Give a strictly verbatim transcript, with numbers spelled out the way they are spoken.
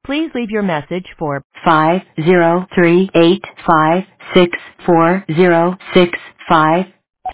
Please leave your message for five zero three eight five six four zero six five.